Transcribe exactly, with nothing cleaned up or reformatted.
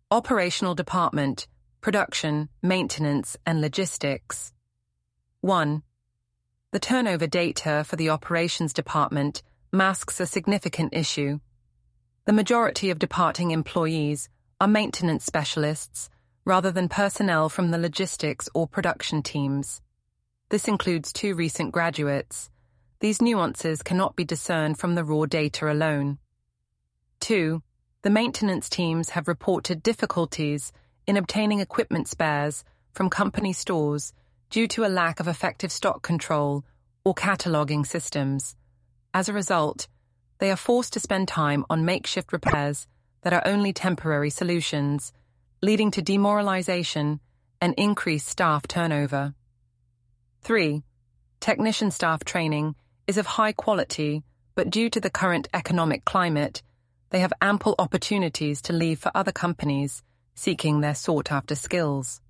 Operational Department, Production, Maintenance and Logistics. one. The turnover data for the Operations Department masks a significant issue. The majority of departing employees are maintenance specialists rather than personnel from the logistics or production teams. This includes two recent graduates. These nuances cannot be discerned from the raw data alone. two. The maintenance teams have reported difficulties in obtaining equipment spares from company stores due to a lack of effective stock control or cataloging systems. As a result, they are forced to spend time on makeshift repairs that are only temporary solutions, leading to demoralization and increased staff turnover. three. Technician staff training is of high quality, but due to the current economic climate, they have ample opportunities to leave for other companies seeking their sought-after skills.